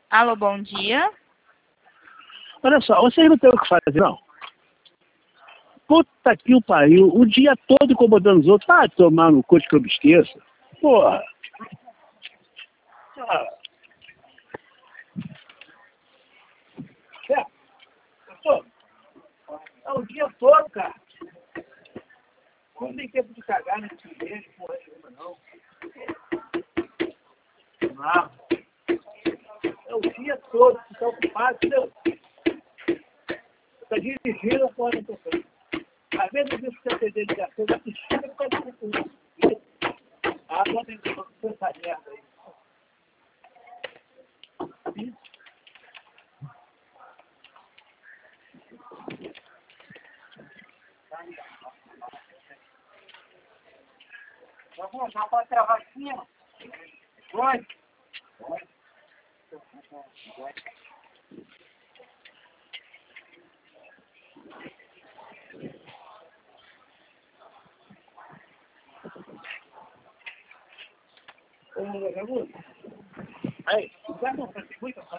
Alô, bom dia. Olha só, vocês não têm o que fazer, não? Puta que o pariu, o dia todo incomodando os outros. Ah, tomar no cu que eu me esqueça. Porra. Ah. É o dia todo, cara. Não tem tempo de cagar nesse chuveiro, porra nenhuma, não. Não. É o dia todo, você está ocupado, entendeu? Está dirigindo, porra, não tô. Às vezes eu vi que você atender ligação, eu assistindo por causa do cu. Ah, não tem que fazer essa merda aí. Já pode travar aqui, ó. Pode. Ô, Raimundo. Aí, vai comprar muito?